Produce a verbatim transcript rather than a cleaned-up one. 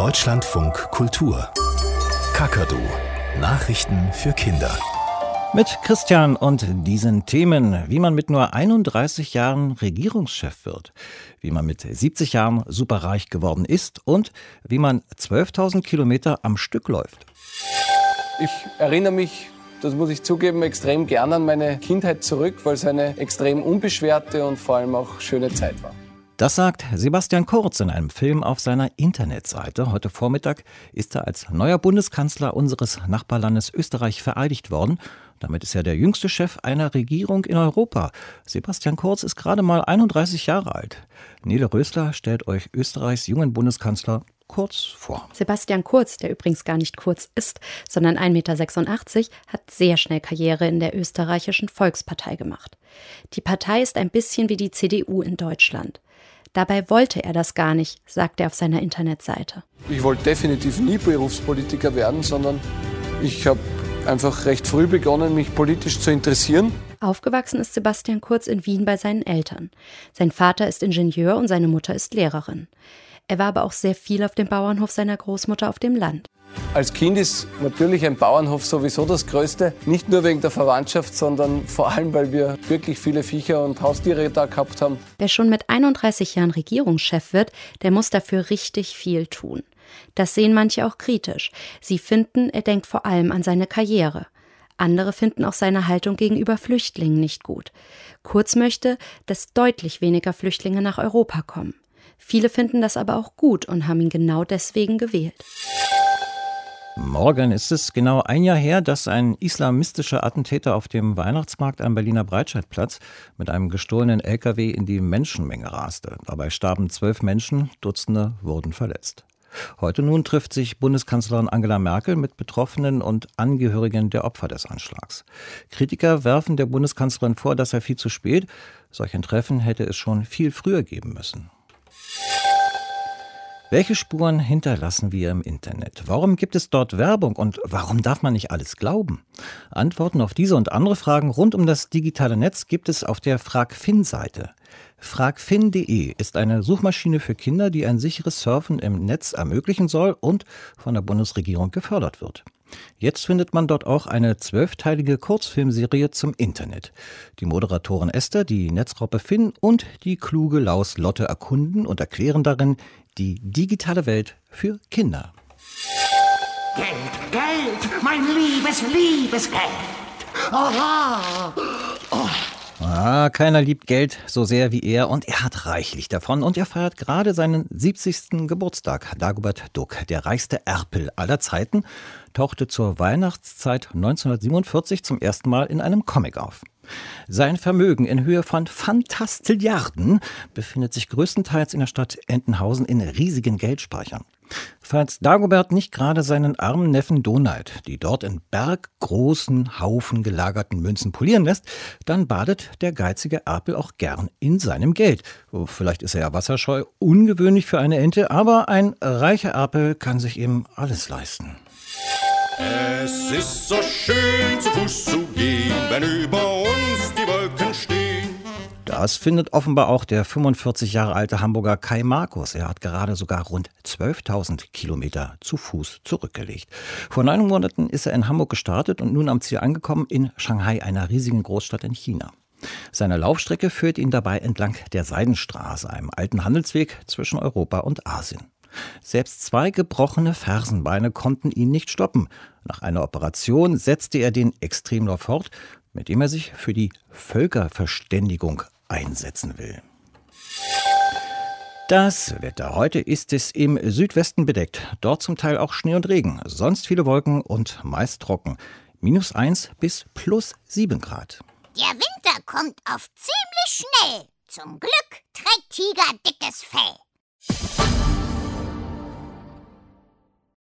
Deutschlandfunk Kultur. Kakadu. Nachrichten für Kinder. Mit Christian und diesen Themen, wie man mit nur einunddreißig Jahren Regierungschef wird, wie man mit siebzig Jahren superreich geworden ist und wie man zwölftausend Kilometer am Stück läuft. Ich erinnere mich, das muss ich zugeben, extrem gern an meine Kindheit zurück, weil es eine extrem unbeschwerte und vor allem auch schöne Zeit war. Das sagt Sebastian Kurz in einem Film auf seiner Internetseite. Heute Vormittag ist er als neuer Bundeskanzler unseres Nachbarlandes Österreich vereidigt worden. Damit ist er der jüngste Chef einer Regierung in Europa. Sebastian Kurz ist gerade mal einunddreißig Jahre alt. Nele Rösler stellt euch Österreichs jungen Bundeskanzler Kurz vor. Sebastian Kurz, der übrigens gar nicht kurz ist, sondern ein Meter sechsundachtzig, hat sehr schnell Karriere in der österreichischen Volkspartei gemacht. Die Partei ist ein bisschen wie die C D U in Deutschland. Dabei wollte er das gar nicht, sagt er auf seiner Internetseite. Ich wollte definitiv nie Berufspolitiker werden, sondern ich habe einfach recht früh begonnen, mich politisch zu interessieren. Aufgewachsen ist Sebastian Kurz in Wien bei seinen Eltern. Sein Vater ist Ingenieur und seine Mutter ist Lehrerin. Er war aber auch sehr viel auf dem Bauernhof seiner Großmutter auf dem Land. Als Kind ist natürlich ein Bauernhof sowieso das Größte. Nicht nur wegen der Verwandtschaft, sondern vor allem, weil wir wirklich viele Viecher und Haustiere da gehabt haben. Wer schon mit einunddreißig Jahren Regierungschef wird, der muss dafür richtig viel tun. Das sehen manche auch kritisch. Sie finden, er denkt vor allem an seine Karriere. Andere finden auch seine Haltung gegenüber Flüchtlingen nicht gut. Kurz möchte, dass deutlich weniger Flüchtlinge nach Europa kommen. Viele finden das aber auch gut und haben ihn genau deswegen gewählt. Morgen ist es genau ein Jahr her, dass ein islamistischer Attentäter auf dem Weihnachtsmarkt am Berliner Breitscheidplatz mit einem gestohlenen L K W in die Menschenmenge raste. Dabei starben zwölf Menschen, Dutzende wurden verletzt. Heute nun trifft sich Bundeskanzlerin Angela Merkel mit Betroffenen und Angehörigen der Opfer des Anschlags. Kritiker werfen der Bundeskanzlerin vor, das sei viel zu spät. Solch ein Treffen hätte es schon viel früher geben müssen. Welche Spuren hinterlassen wir im Internet? Warum gibt es dort Werbung und warum darf man nicht alles glauben? Antworten auf diese und andere Fragen rund um das digitale Netz gibt es auf der fragfin-Seite. fragfin punkt de ist eine Suchmaschine für Kinder, die ein sicheres Surfen im Netz ermöglichen soll und von der Bundesregierung gefördert wird. Jetzt findet man dort auch eine zwölfteilige Kurzfilmserie zum Internet. Die Moderatorin Esther, die Netzraupe Finn und die kluge Laus Lotte erkunden und erklären darin die digitale Welt für Kinder. Geld, Geld, mein liebes, liebes Geld. Aha. Oh. Ah, keiner liebt Geld so sehr wie er und er hat reichlich davon und er feiert gerade seinen siebzigsten Geburtstag. Dagobert Duck, der reichste Erpel aller Zeiten, tauchte zur Weihnachtszeit neunzehnhundertsiebenundvierzig zum ersten Mal in einem Comic auf. Sein Vermögen in Höhe von Fantastilliarden befindet sich größtenteils in der Stadt Entenhausen in riesigen Geldspeichern. Falls Dagobert nicht gerade seinen armen Neffen Donald die dort in berggroßen Haufen gelagerten Münzen polieren lässt, dann badet der geizige Erpel auch gern in seinem Geld. Vielleicht ist er ja wasserscheu, ungewöhnlich für eine Ente, aber ein reicher Erpel kann sich eben alles leisten. Es ist so schön zu Fuß zu gehen, wenn über uns die Wolken stehen. Das findet offenbar auch der fünfundvierzig Jahre alte Hamburger Kai Markus. Er hat gerade sogar rund zwölftausend Kilometer zu Fuß zurückgelegt. Vor neun Monaten ist er in Hamburg gestartet und nun am Ziel angekommen in Shanghai, einer riesigen Großstadt in China. Seine Laufstrecke führt ihn dabei entlang der Seidenstraße, einem alten Handelsweg zwischen Europa und Asien. Selbst zwei gebrochene Fersenbeine konnten ihn nicht stoppen. Nach einer Operation setzte er den Extremlauf fort, mit dem er sich für die Völkerverständigung einsetzen will. Das Wetter. Heute ist es im Südwesten bedeckt. Dort zum Teil auch Schnee und Regen. Sonst viele Wolken und meist trocken. minus eins bis plus sieben Grad. Der Winter kommt auf ziemlich schnell. Zum Glück trägt Tiger dickes Fell.